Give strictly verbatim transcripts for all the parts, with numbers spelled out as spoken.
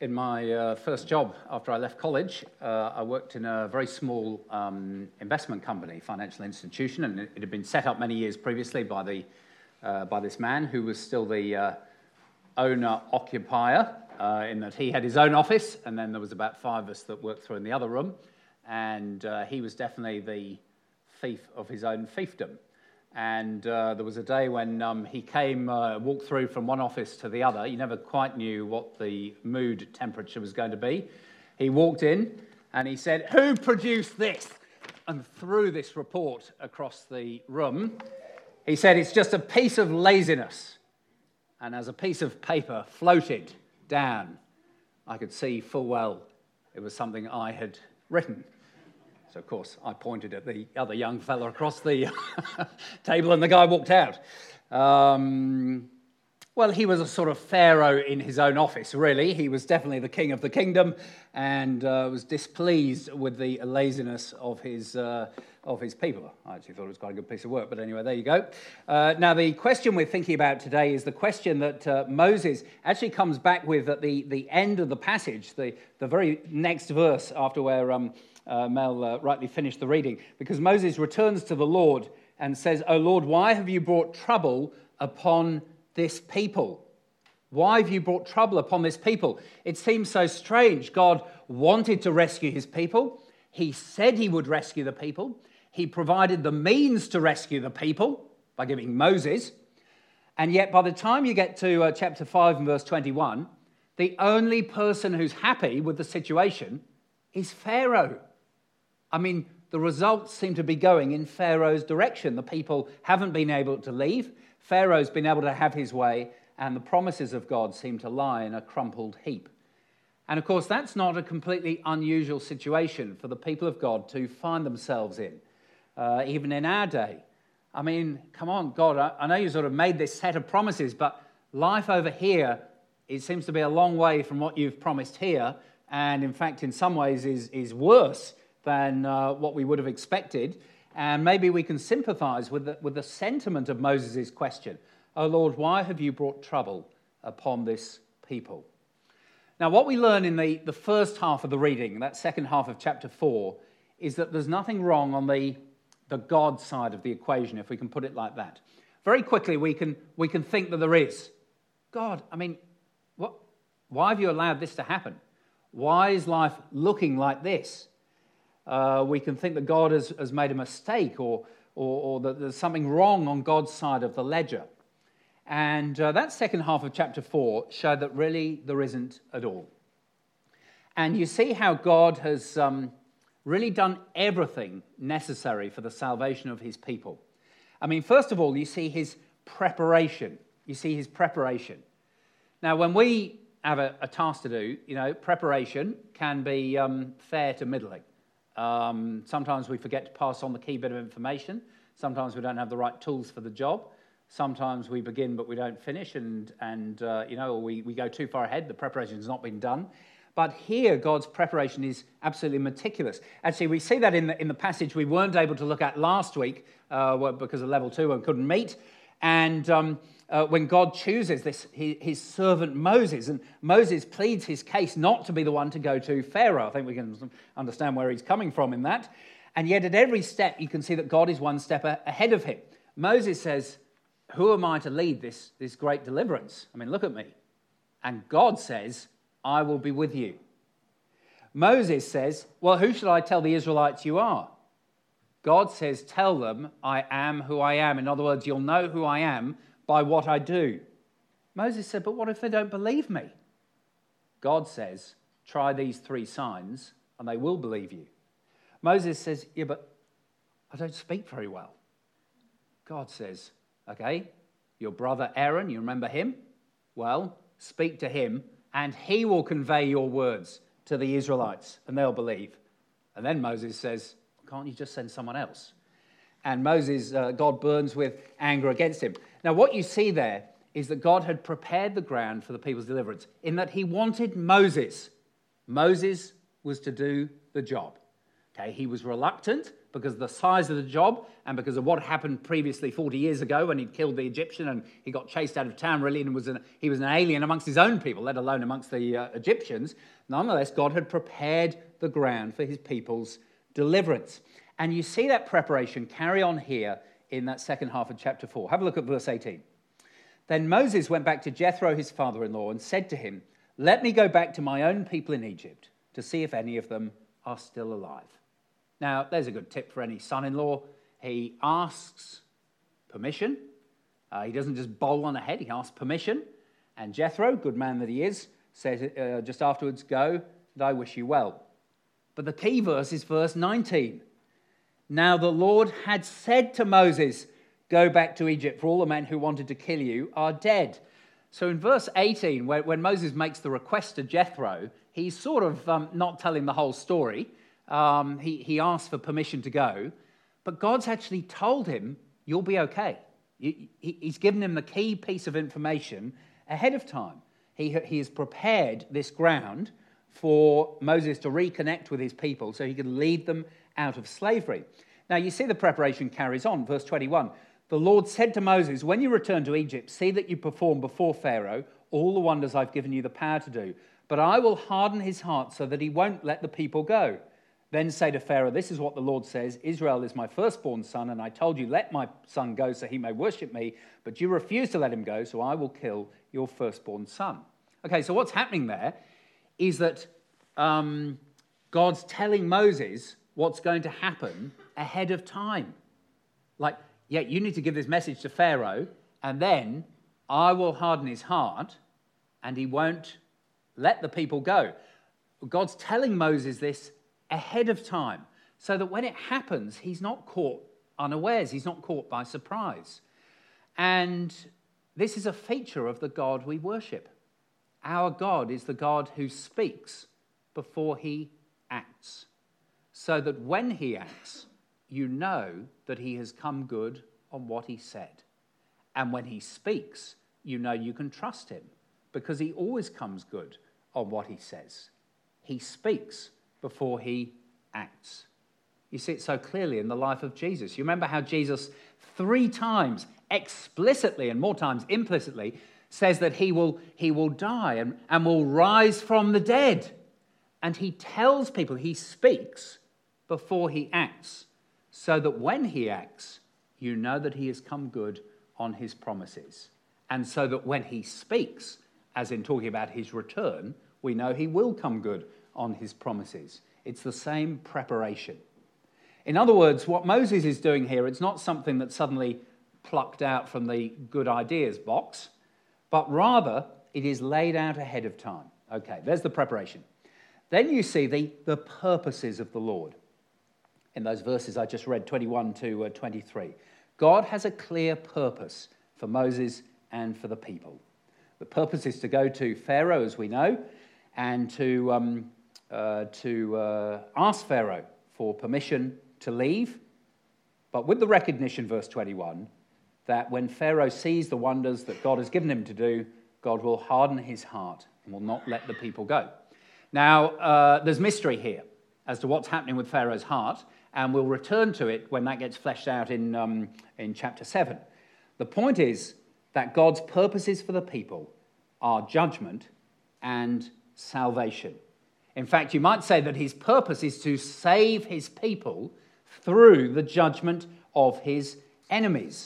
In my uh, first job after I left college, uh, I worked in a very small um, investment company, financial institution, and it, it had been set up many years previously by the uh, by this man who was still the uh, owner-occupier, uh, in that he had his own office, and then there was about five of us that worked through in the other room, and uh, he was definitely the thief of his own fiefdom. And uh, there was a day when um, he came, uh, walked through from one office to the other. You never quite knew what the mood temperature was going to be. He walked in and he said, "Who produced this?" and threw this report across the room. He said, "It's just a piece of laziness." And as a piece of paper floated down, I could see full well it was something I had written. So, of course, I pointed at the other young fella across the table, and the guy walked out. Um, well, he was a sort of pharaoh in his own office, really. He was definitely the king of the kingdom, and uh, was displeased with the laziness of his uh, of his people. I actually thought it was quite a good piece of work, but anyway, there you go. Uh, now, the question we're thinking about today is the question that uh, Moses actually comes back with at the, the end of the passage, the, the very next verse after where... Um, Uh, Mel uh, rightly finished the reading, because Moses returns to the Lord and says, "O Lord, why have you brought trouble upon this people? Why have you brought trouble upon this people?" It seems so strange. God wanted to rescue his people. He said he would rescue the people. He provided the means to rescue the people by giving Moses. And yet by the time you get to uh, chapter five and verse twenty-one, the only person who's happy with the situation is Pharaoh. I mean, the results seem to be going in Pharaoh's direction. The people haven't been able to leave. Pharaoh's been able to have his way, and the promises of God seem to lie in a crumpled heap. And of course, that's not a completely unusual situation for the people of God to find themselves in, uh, even in our day. I mean, come on, God, I, I know you sort of made this set of promises, but life over here, it seems to be a long way from what you've promised here, and in fact, in some ways, is, is worse than uh, what we would have expected. And maybe we can sympathize with the, with the sentiment of Moses' question. "Oh Lord, why have you brought trouble upon this people?" Now, what we learn in the, the first half of the reading, that second half of chapter four, is that there's nothing wrong on the, the God side of the equation, if we can put it like that. Very quickly, we can, we can think that there is. God, I mean, what? Why have you allowed this to happen? Why is life looking like this? Uh, we can think that God has, has made a mistake, or, or, or that there's something wrong on God's side of the ledger. And uh, that second half of chapter four showed that really there isn't at all. And you see how God has um, really done everything necessary for the salvation of his people. I mean, first of all, you see his preparation. You see his preparation. Now, when we have a, a task to do, you know, preparation can be um, fair to middling. Um, sometimes we forget to pass on the key bit of information. Sometimes we don't have the right tools for the job. Sometimes we begin but we don't finish, and, and uh, you know, or we, we go too far ahead. The preparation has not been done. But here, God's preparation is absolutely meticulous. Actually, we see that in the, in the passage we weren't able to look at last week uh, because of level two and couldn't meet. And um, uh, when God chooses this, his, his servant Moses, and Moses pleads his case not to be the one to go to Pharaoh. I think we can understand where he's coming from in that. And yet at every step, you can see that God is one step a- ahead of him. Moses says, "Who am I to lead this, this great deliverance? I mean, look at me." And God says, "I will be with you." Moses says, "Well, who should I tell the Israelites you are?" God says, "Tell them I am who I am." In other words, you'll know who I am by what I do. Moses said, "But what if they don't believe me?" God says, "Try these three signs and they will believe you." Moses says, "Yeah, but I don't speak very well." God says, "Okay, your brother Aaron, you remember him? Well, speak to him and he will convey your words to the Israelites and they'll believe." And then Moses says, "Can't you just send someone else?" And Moses, uh, God burns with anger against him. Now, what you see there is that God had prepared the ground for the people's deliverance, in that he wanted Moses. Moses was to do the job. Okay, he was reluctant because of the size of the job and because of what happened previously forty years ago when he'd killed the Egyptian and he got chased out of town really and was an, he was an alien amongst his own people, let alone amongst the uh, Egyptians. Nonetheless, God had prepared the ground for his people's deliverance. And you see that preparation carry on here in that second half of chapter four. Have a look at verse eighteen. Then Moses went back to Jethro, his father-in-law, and said to him, "Let me go back to my own people in Egypt to see if any of them are still alive." Now, there's a good tip for any son-in-law. He asks permission. Uh, he doesn't just bowl on ahead. He asks permission. And Jethro, good man that he is, says uh, just afterwards, "Go, and I wish you well." But the key verse is verse nineteen. "Now the Lord had said to Moses, 'Go back to Egypt, for all the men who wanted to kill you are dead.'" So in verse eighteen, when, when Moses makes the request to Jethro, he's sort of um, not telling the whole story. Um, he, he asks for permission to go, but God's actually told him, "You'll be okay." He, he, he's given him the key piece of information ahead of time. He, he has prepared this ground for Moses to reconnect with his people so he could lead them out of slavery. Now, you see the preparation carries on. Verse twenty-one, "The Lord said to Moses, 'When you return to Egypt, see that you perform before Pharaoh all the wonders I've given you the power to do. But I will harden his heart so that he won't let the people go. Then say to Pharaoh, this is what the Lord says, Israel is my firstborn son, and I told you, let my son go so he may worship me, but you refuse to let him go, so I will kill your firstborn son.'" Okay, so what's happening there is that um, God's telling Moses what's going to happen ahead of time. Like, yeah, you need to give this message to Pharaoh, and then I will harden his heart, and he won't let the people go. God's telling Moses this ahead of time, so that when it happens, he's not caught unawares. He's not caught by surprise. And this is a feature of the God we worship. Our God is the God who speaks before he acts, so that when he acts, you know that he has come good on what he said. And when he speaks, you know you can trust him, because he always comes good on what he says. He speaks before he acts. You see it so clearly in the life of Jesus. You remember how Jesus three times explicitly and more times implicitly says that he will, he will die and, and will rise from the dead. And he tells people, he speaks before he acts, so that when he acts, you know that he has come good on his promises. And so that when he speaks, as in talking about his return, we know he will come good on his promises. It's the same preparation. In other words, what Moses is doing here, it's not something that's suddenly plucked out from the good ideas box, but rather it is laid out ahead of time. Okay, there's the preparation. Then you see the, the purposes of the Lord. In those verses I just read, twenty-one to twenty-three. God has a clear purpose for Moses and for the people. The purpose is to go to Pharaoh, as we know, and to, um, uh, to uh, ask Pharaoh for permission to leave, but with the recognition, verse twenty-one, that when Pharaoh sees the wonders that God has given him to do, God will harden his heart and will not let the people go. Now, uh, there's mystery here as to what's happening with Pharaoh's heart, and we'll return to it when that gets fleshed out in, um, in chapter seven. The point is that God's purposes for the people are judgment and salvation. In fact, you might say that his purpose is to save his people through the judgment of his enemies.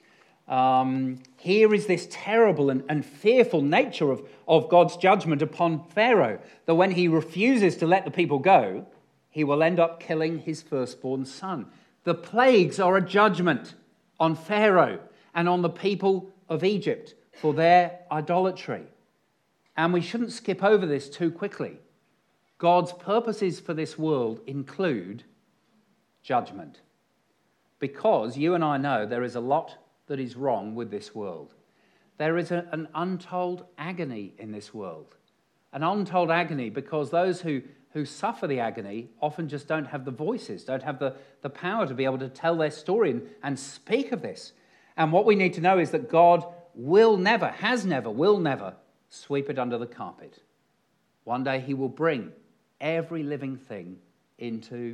Um, here is this terrible and, and fearful nature of, of God's judgment upon Pharaoh, that when he refuses to let the people go, he will end up killing his firstborn son. The plagues are a judgment on Pharaoh and on the people of Egypt for their idolatry. And we shouldn't skip over this too quickly. God's purposes for this world include judgment. Because you and I know there is a lot that is wrong with this world. There is a, an untold agony in this world. An untold agony because those who, who suffer the agony often just don't have the voices, don't have the, the power to be able to tell their story and, and speak of this. And what we need to know is that God will never, has never, will never sweep it under the carpet. One day he will bring every living thing into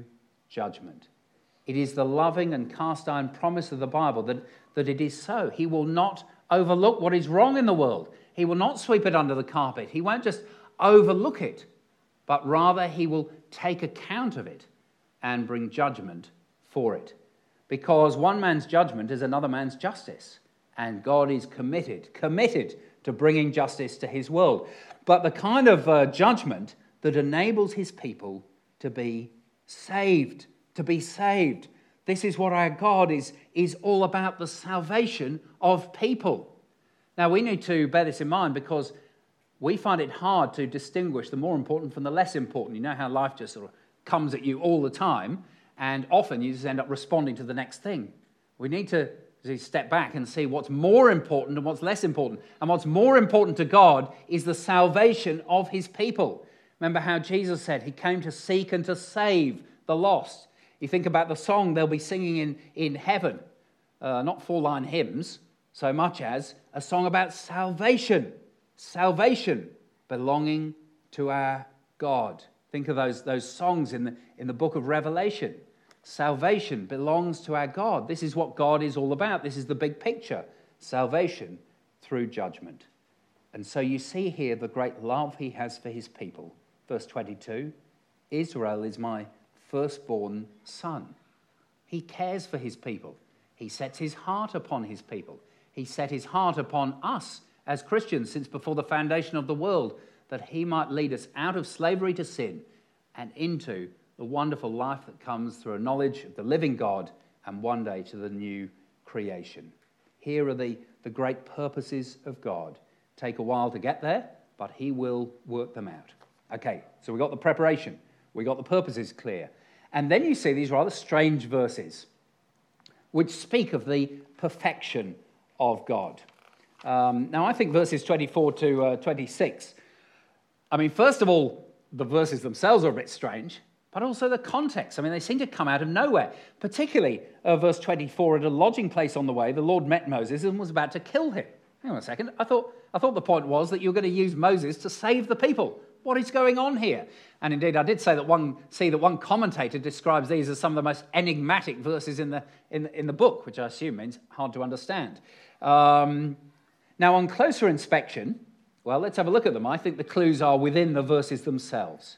judgment. It is the loving and cast iron promise of the Bible that, that it is so. He will not overlook what is wrong in the world. He will not sweep it under the carpet. He won't just overlook it, but rather he will take account of it and bring judgment for it. Because one man's judgment is another man's justice. And God is committed, committed to bringing justice to his world. But the kind of uh, judgment that enables his people to be saved, to be saved. This is what our God is, is all about, the salvation of people. Now, we need to bear this in mind because we find it hard to distinguish the more important from the less important. You know how life just sort of comes at you all the time, and often you just end up responding to the next thing. We need to step back and see what's more important and what's less important. And what's more important to God is the salvation of his people. Remember how Jesus said he came to seek and to save the lost. You think about the song they'll be singing in, in heaven, uh, not four-line hymns, so much as a song about salvation. Salvation belonging to our God. Think of those, those songs in the, in the book of Revelation. Salvation belongs to our God. This is what God is all about. This is the big picture. Salvation through judgment. And so you see here the great love he has for his people. Verse twenty-two, Israel is my firstborn son. He cares for his people. He sets his heart upon his people. He set his heart upon us as Christians since before the foundation of the world, that he might lead us out of slavery to sin and into the wonderful life that comes through a knowledge of the living God and one day to the new creation. Here are the, the great purposes of God. Take a while to get there, but he will work them out. Okay, so we got the preparation. We got the purposes clear. And then you see these rather strange verses which speak of the perfection of God. Um, now, I think verses twenty-four to uh, twenty-six, I mean, first of all, the verses themselves are a bit strange, but also the context. I mean, they seem to come out of nowhere. Particularly uh, verse twenty-four, at a lodging place on the way, the Lord met Moses and was about to kill him. Hang on a second. I thought, I thought the point was that you were going to use Moses to save the people. What is going on here? And indeed, I did say that one, see that one commentator describes these as some of the most enigmatic verses in the, in, in the book, which I assume means hard to understand. Um, now, on closer inspection, well, let's have a look at them. I think the clues are within the verses themselves.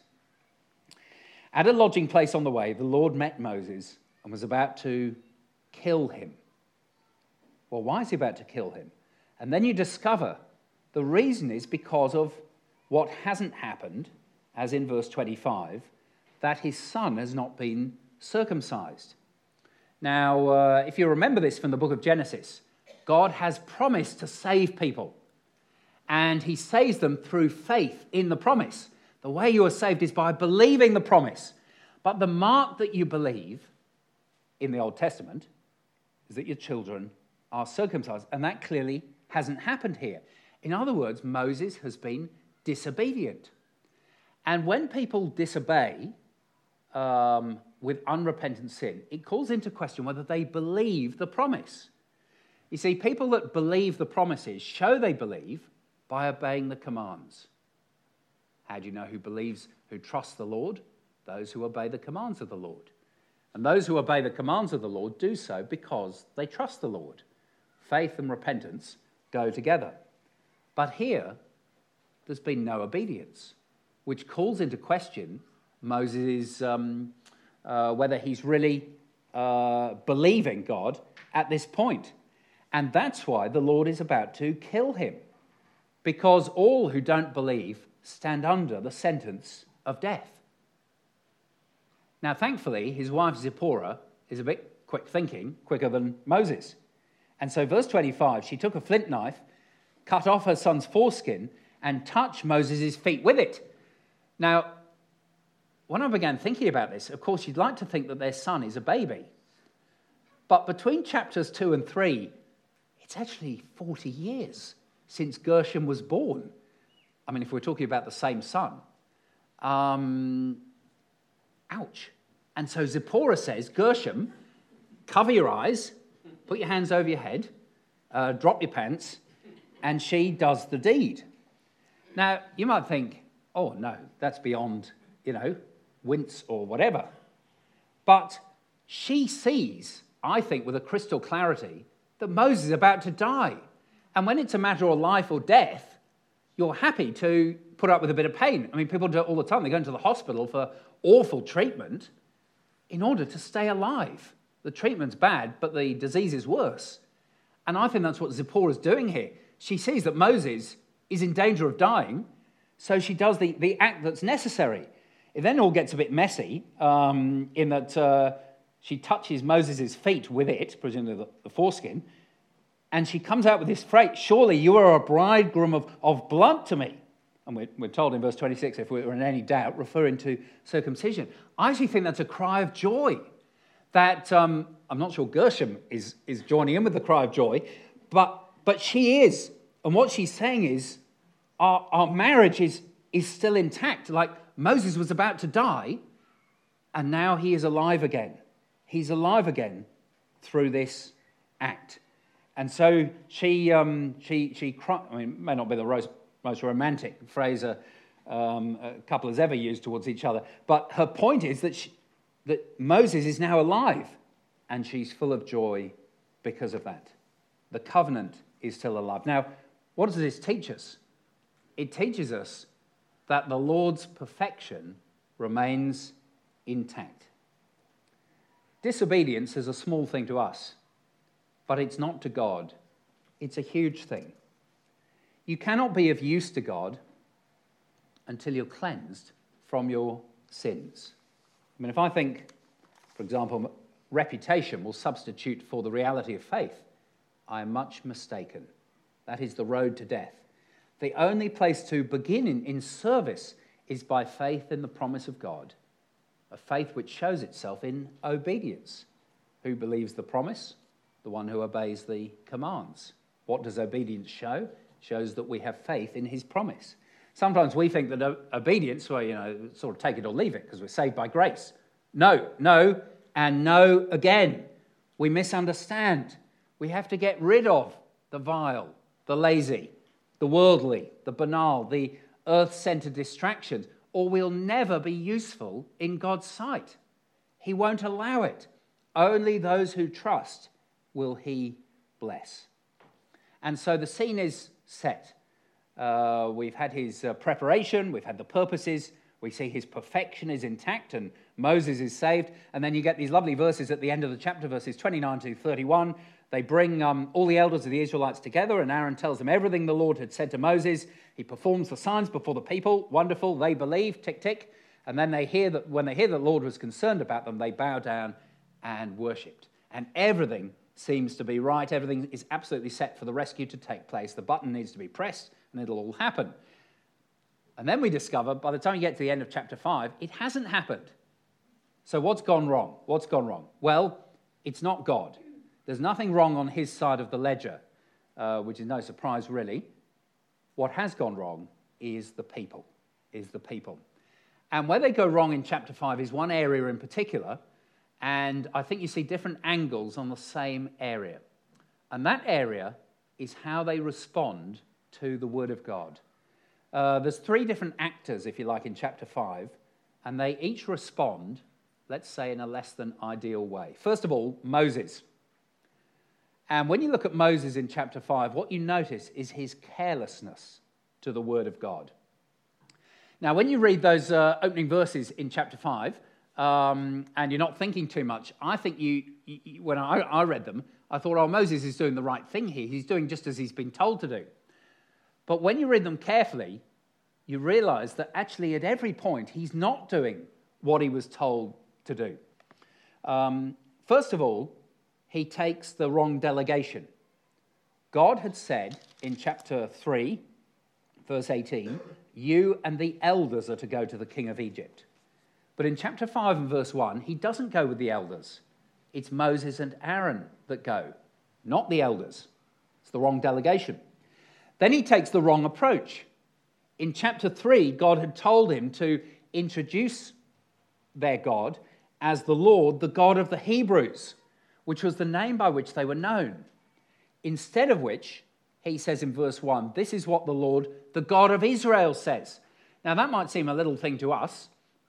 At a lodging place on the way, the Lord met Moses and was about to kill him. Well, why is he about to kill him? And then you discover the reason is because of what hasn't happened, as in verse twenty-five, that his son has not been circumcised. Now, uh, if you remember this from the book of Genesis, God has promised to save people, and he saves them through faith in the promise. The way you are saved is by believing the promise. But the mark that you believe in the Old Testament is that your children are circumcised, and that clearly hasn't happened here. In other words, Moses has been disobedient. And when people disobey um, with unrepentant sin, it calls into question whether they believe the promise. You see, people that believe the promises show they believe by obeying the commands. How do you know who believes, who trusts the Lord? Those who obey the commands of the Lord. And those who obey the commands of the Lord do so because they trust the Lord. Faith and repentance go together. But here, there's been no obedience, which calls into question Moses' um, uh, whether he's really uh, believing God at this point. And that's why the Lord is about to kill him, because all who don't believe stand under the sentence of death. Now, thankfully, his wife Zipporah is a bit quick thinking, quicker than Moses. And so verse twenty-five, she took a flint knife, cut off her son's foreskin, and touched Moses' feet with it. Now, when I began thinking about this, of course, you'd like to think that their son is a baby. But between chapters two and three, it's actually forty years since Gershom was born. I mean, if we're talking about the same son. Um, ouch. And so Zipporah says, Gershom, cover your eyes, put your hands over your head, uh, drop your pants, and she does the deed. Now, you might think, oh, no, that's beyond, you know, wince or whatever. But she sees, I think, with a crystal clarity, that Moses is about to die. And when it's a matter of life or death, you're happy to put up with a bit of pain. I mean, people do it all the time. They go into the hospital for awful treatment in order to stay alive. The treatment's bad, but the disease is worse. And I think that's what Zipporah's doing here. She sees that Moses is in danger of dying, so she does the, the act that's necessary. It then all gets a bit messy um, in that uh, she touches Moses' feet with it, presumably the, the foreskin, and she comes out with this phrase, surely you are a bridegroom of, of blood to me. And we're, we're told in verse twenty-six, if we were in any doubt, referring to circumcision. I actually think that's a cry of joy. That, um, I'm not sure Gershom is, is joining in with the cry of joy, but, but she is. And what she's saying is, our, our marriage is, is still intact. Like Moses was about to die, and now he is alive again. He's alive again through this act. And so she, um, she, she cried. I mean, it may not be the most, most romantic phrase a, um, a couple has ever used towards each other, but her point is that, she, that Moses is now alive, and she's full of joy because of that. The covenant is still alive. Now, what does this teach us? It teaches us that the Lord's perfection remains intact. Disobedience is a small thing to us, but it's not to God. It's a huge thing. You cannot be of use to God until you're cleansed from your sins. I mean, if I think, for example, reputation will substitute for the reality of faith, I am much mistaken. That is the road to death. The only place to begin in, in service is by faith in the promise of God, a faith which shows itself in obedience. Who believes the promise? The one who obeys the commands. What does obedience show? It shows that we have faith in his promise. Sometimes we think that obedience, well, you know, sort of take it or leave it because we're saved by grace. No, no, and no again. We misunderstand. We have to get rid of the vile, the lazy, the worldly, the banal, the earth-centered distractions, or we'll never be useful in God's sight. He won't allow it. Only those who trust will he bless. And so the scene is set. Uh, we've had his uh, preparation, we've had the purposes, we see his perfection is intact and Moses is saved, and then you get these lovely verses at the end of the chapter, verses twenty-nine to thirty-one. They bring um, all the elders of the Israelites together, and Aaron tells them everything the Lord had said to Moses. He performs the signs before the people. Wonderful. They believe, tick, tick. And then they hear that when they hear that the Lord was concerned about them, they bow down and worshipped. And everything seems to be right. Everything is absolutely set for the rescue to take place. The button needs to be pressed, and it'll all happen. And then we discover, by the time you get to the end of chapter five, it hasn't happened. So what's gone wrong? What's gone wrong? Well, it's not God. There's nothing wrong on his side of the ledger, uh, which is no surprise, really. What has gone wrong is the people, is the people. And where they go wrong in chapter five is one area in particular, and I think you see different angles on the same area. And that area is how they respond to the word of God. Uh, there's three different actors, if you like, in chapter five, and they each respond, let's say, in a less than ideal way. First of all, Moses. And when you look at Moses in chapter five, what you notice is his carelessness to the word of God. Now, when you read those uh, opening verses in chapter five, um, and you're not thinking too much, I think you, you when I, I read them, I thought, oh, Moses is doing the right thing here. He's doing just as he's been told to do. But when you read them carefully, you realize that actually at every point, he's not doing what he was told to do. Um, first of all, he takes the wrong delegation. God had said in chapter three, verse eighteen, you and the elders are to go to the king of Egypt. But in chapter five and verse one, he doesn't go with the elders. It's Moses and Aaron that go, not the elders. It's the wrong delegation. Then he takes the wrong approach. In chapter three, God had told him to introduce their God as the Lord, the God of the Hebrews, which was the name by which they were known. Instead of which, he says in verse one, this is what the Lord, the God of Israel, says. Now, that might seem a little thing to us,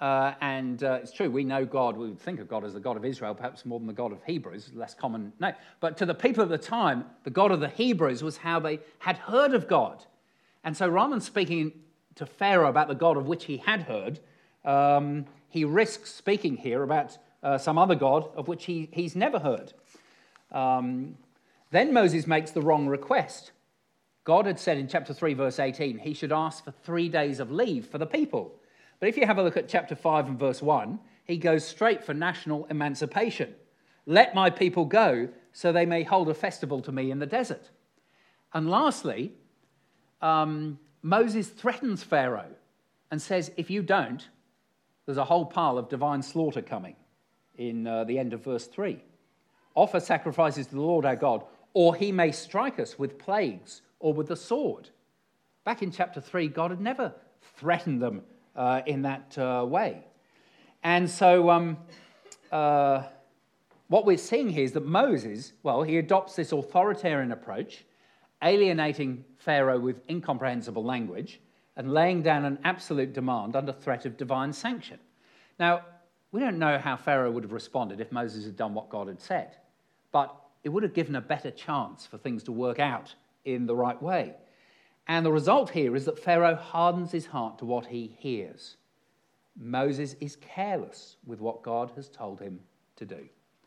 Uh, and uh, it's true, we know God, we would think of God as the God of Israel, perhaps more than the God of Hebrews, less common name. But to the people of the time, the God of the Hebrews was how they had heard of God. And so rather than speaking to Pharaoh about the God of which he had heard, um, he risks speaking here about uh, some other God of which he, he's never heard. Um, then Moses makes the wrong request. God had said in chapter three, verse eighteen, he should ask for three days of leave for the people. But if you have a look at chapter five and verse one, he goes straight for national emancipation. Let my people go so they may hold a festival to me in the desert. And lastly, um, Moses threatens Pharaoh and says, if you don't, there's a whole pile of divine slaughter coming in uh, the end of verse three. Offer sacrifices to the Lord our God, or he may strike us with plagues or with the sword. Back in chapter three, God had never threatened them uh, in that uh, way. And so um, uh, what we're seeing here is that Moses, well, he adopts this authoritarian approach, alienating Pharaoh with incomprehensible language and laying down an absolute demand under threat of divine sanction. Now, we don't know how Pharaoh would have responded if Moses had done what God had said, but it would have given a better chance for things to work out in the right way. And the result here is that Pharaoh hardens his heart to what he hears. Moses is careless with what God has told him to do.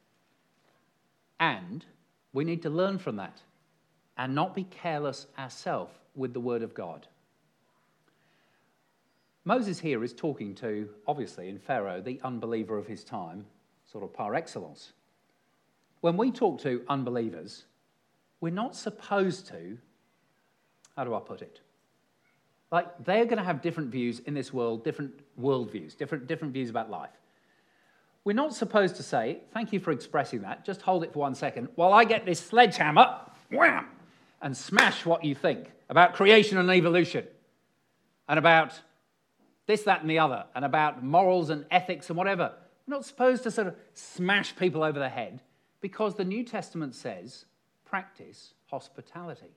And we need to learn from that and not be careless ourselves with the word of God. Moses here is talking to, obviously, in Pharaoh, the unbeliever of his time, sort of par excellence. When we talk to unbelievers, we're not supposed to, how do I put it? Like, they're going to have different views in this world, different worldviews, different, different views about life. We're not supposed to say, thank you for expressing that, just hold it for one second, while I get this sledgehammer, wham, and smash what you think about creation and evolution, and about this, that, and the other, and about morals and ethics and whatever. We're not supposed to sort of smash people over the head, because the New Testament says, practice hospitality.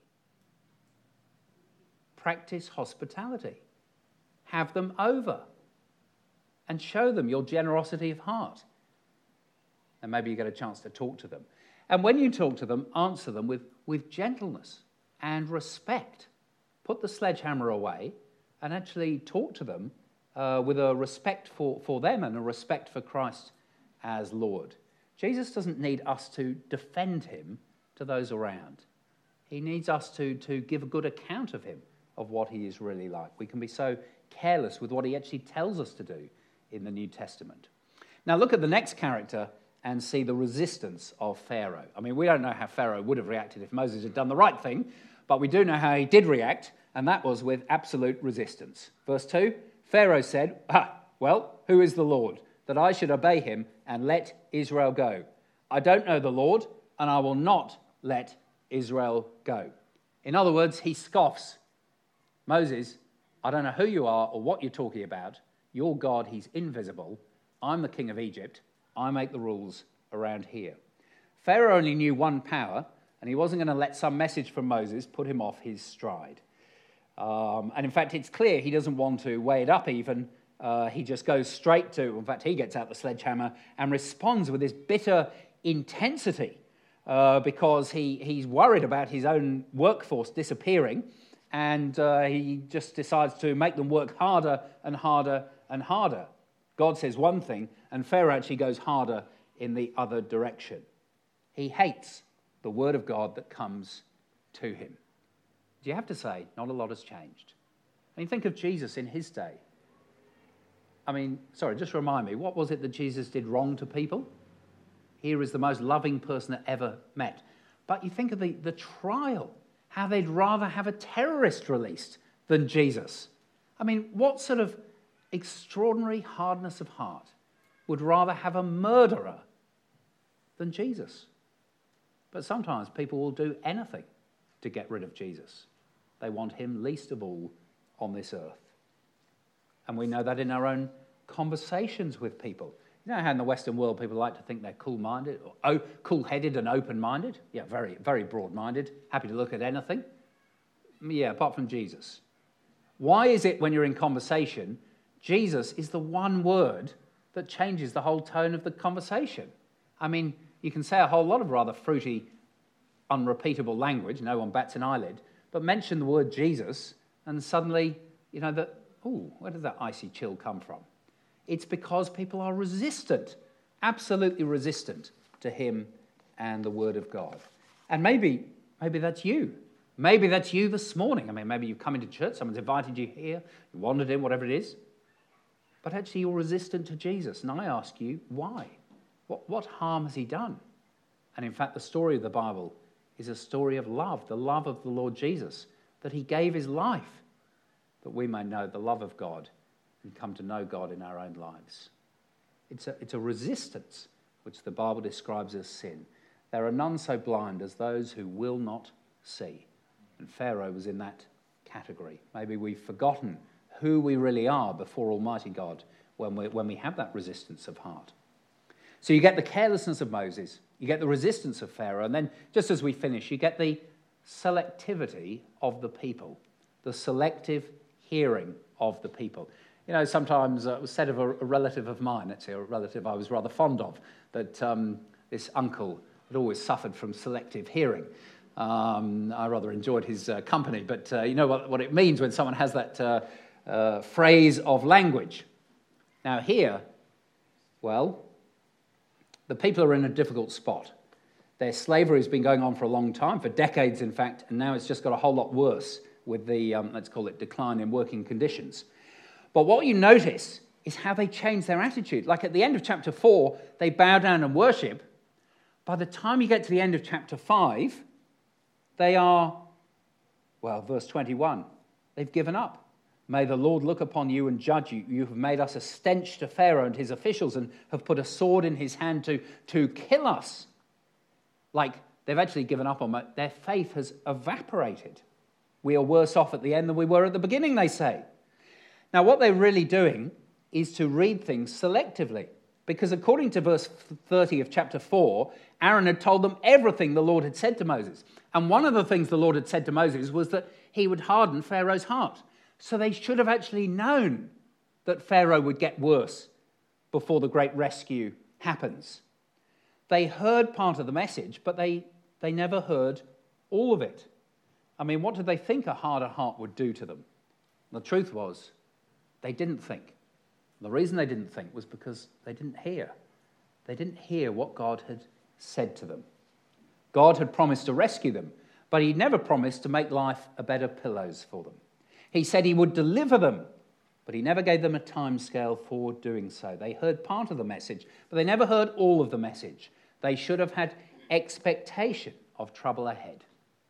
Practice hospitality. Have them over and show them your generosity of heart. And maybe you get a chance to talk to them. And when you talk to them, answer them with, with gentleness and respect. Put the sledgehammer away and actually talk to them uh, with a respect for, for them and a respect for Christ as Lord. Jesus doesn't need us to defend him to those around. He needs us to, to give a good account of him, of what he is really like. We can be so careless with what he actually tells us to do in the New Testament. Now look at the next character and see the resistance of Pharaoh. I mean, we don't know how Pharaoh would have reacted if Moses had done the right thing, but we do know how he did react, and that was with absolute resistance. Verse two, Pharaoh said, ah, well, who is the Lord, that I should obey him and let Israel go? I don't know the Lord, and I will not let Israel go. In other words, he scoffs. Moses, I don't know who you are or what you're talking about. Your God, he's invisible. I'm the king of Egypt. I make the rules around here. Pharaoh only knew one power, and he wasn't going to let some message from Moses put him off his stride. Um, and in fact, it's clear he doesn't want to weigh it up even. Uh, he just goes straight to, in fact, he gets out the sledgehammer and responds with this bitter intensity uh, because he, he's worried about his own workforce disappearing. And uh, he just decides to make them work harder and harder and harder. God says one thing, and Pharaoh actually goes harder in the other direction. He hates the word of God that comes to him. Do you have to say, not a lot has changed? I mean, think of Jesus in his day. I mean, sorry, just remind me, what was it that Jesus did wrong to people? Here is the most loving person that ever met. But you think of the, the trial, how they'd rather have a terrorist released than Jesus. I mean, what sort of extraordinary hardness of heart would rather have a murderer than Jesus? But sometimes people will do anything to get rid of Jesus. They want him least of all on this earth. And we know that in our own conversations with people. You know how in the Western world people like to think they're cool-minded, or oh, cool-headed and open-minded? Yeah, very, very broad-minded, happy to look at anything. Yeah, apart from Jesus. Why is it when you're in conversation, Jesus is the one word that changes the whole tone of the conversation. I mean, you can say a whole lot of rather fruity, unrepeatable language, no one bats an eyelid, but mention the word Jesus, and suddenly, you know, that, oh, where did that icy chill come from? It's because people are resistant, absolutely resistant to him and the word of God. And maybe, maybe that's you. Maybe that's you this morning. I mean, maybe you've come into church, someone's invited you here, you wandered in, whatever it is. But actually you're resistant to Jesus. And I ask you, why? What, what harm has he done? And in fact, the story of the Bible is a story of love, the love of the Lord Jesus, that he gave his life, that we may know the love of God and come to know God in our own lives. It's a, it's a resistance which the Bible describes as sin. There are none so blind as those who will not see. And Pharaoh was in that category. Maybe we've forgotten who we really are before Almighty God when we, when we have that resistance of heart. So you get the carelessness of Moses, you get the resistance of Pharaoh, and then just as we finish, you get the selectivity of the people, the selective hearing of the people. You know, sometimes uh, it was said of a, a relative of mine, actually a relative I was rather fond of, that um, this uncle had always suffered from selective hearing. Um, I rather enjoyed his uh, company, but uh, you know what, what it means when someone has that uh, uh, phrase of language. Now here, well, the people are in a difficult spot. Their slavery has been going on for a long time, for decades in fact, and now it's just got a whole lot worse with the, um, let's call it, decline in working conditions. But what you notice is how they change their attitude. Like at the end of chapter four, they bow down and worship. By the time you get to the end of chapter five, they are, well, verse twenty-one, they've given up. May the Lord look upon you and judge you. You have made us a stench to Pharaoh and his officials and have put a sword in his hand to, to kill us. Like they've actually given up on it. Their faith has evaporated. We are worse off at the end than we were at the beginning, they say. Now, what they're really doing is to read things selectively. Because according to verse thirty of chapter four, Aaron had told them everything the Lord had said to Moses. And one of the things the Lord had said to Moses was that he would harden Pharaoh's heart. So they should have actually known that Pharaoh would get worse before the great rescue happens. They heard part of the message, but they, they never heard all of it. I mean, what did they think a harder heart would do to them? The truth was, they didn't think. The reason they didn't think was because they didn't hear. They didn't hear what God had said to them. God had promised to rescue them, but he never promised to make life a bed of pillows for them. He said he would deliver them, but he never gave them a time scale for doing so. They heard part of the message, but they never heard all of the message. They should have had expectation of trouble ahead.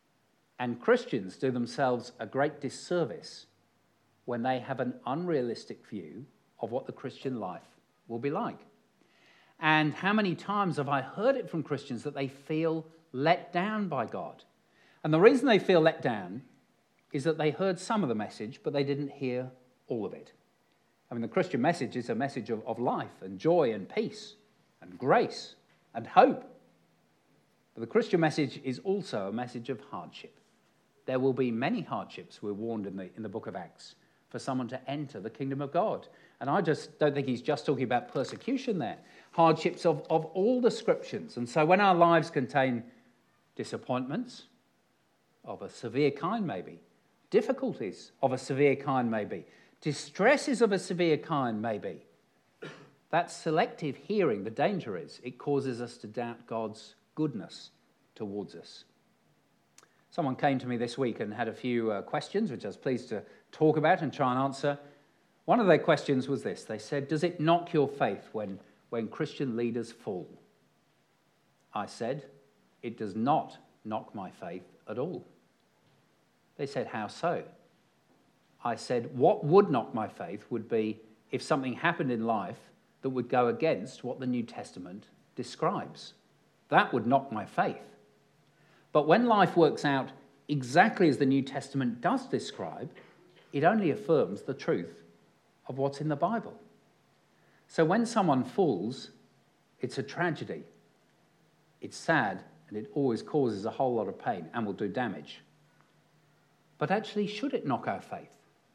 And Christians do themselves a great disservice when they have an unrealistic view of what the Christian life will be like. And how many times have I heard it from Christians that they feel let down by God? And the reason they feel let down is that they heard some of the message, but they didn't hear all of it. I mean, the Christian message is a message of, of life and joy and peace and grace and hope. But the Christian message is also a message of hardship. There will be many hardships, we're warned in the, in the book of Acts, for someone to enter the kingdom of God. And I just don't think he's just talking about persecution there. Hardships of, of all descriptions. And so when our lives contain disappointments of a severe kind maybe, difficulties of a severe kind maybe, distresses of a severe kind maybe, that selective hearing, the danger is, it causes us to doubt God's goodness towards us. Someone came to me this week and had a few uh, questions, which I was pleased to talk about and try and answer. One of their questions was this. They said, does it knock your faith when, when Christian leaders fall? I said, it does not knock my faith at all. They said, how so? I said, what would knock my faith would be if something happened in life that would go against what the New Testament describes. That would knock my faith. But when life works out exactly as the New Testament does describe, it only affirms the truth of what's in the Bible. So when someone falls, it's a tragedy. It's sad, and it always causes a whole lot of pain and will do damage. But actually, should it knock our faith?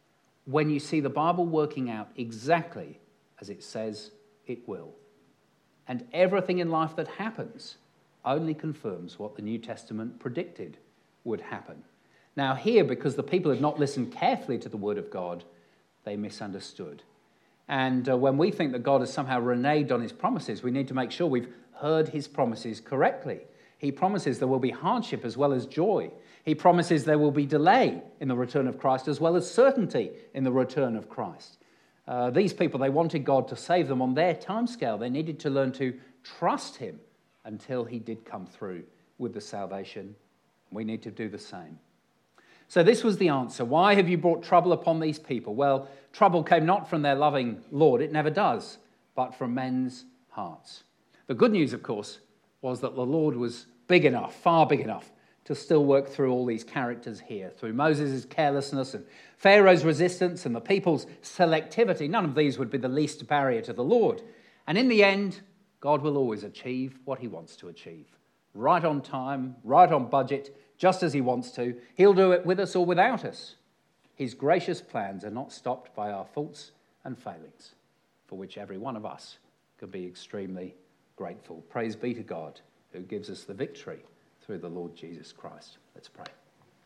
when you see the Bible working out exactly as it says it will. And everything in life that happens only confirms what the New Testament predicted would happen. Now here, because the people had not listened carefully to the word of God, they misunderstood. And uh, when we think that God has somehow reneged on his promises, we need to make sure we've heard his promises correctly. He promises there will be hardship as well as joy. He promises there will be delay in the return of Christ as well as certainty in the return of Christ. Uh, these people, they wanted God to save them on their timescale. They needed to learn to trust him until he did come through with the salvation. We need to do the same. So this was the answer. Why have you brought trouble upon these people? Well, trouble came not from their loving Lord, it never does, but from men's hearts. The good news, of course, was that the Lord was big enough, far big enough, to still work through all these characters here, through Moses' carelessness and Pharaoh's resistance and the people's selectivity. None of these would be the least barrier to the Lord. And in the end, God will always achieve what he wants to achieve. Right on time, right on budget, just as he wants to. He'll do it with us or without us. His gracious plans are not stopped by our faults and failings, for which every one of us can be extremely grateful. Praise be to God, who gives us the victory through the Lord Jesus Christ. Let's pray.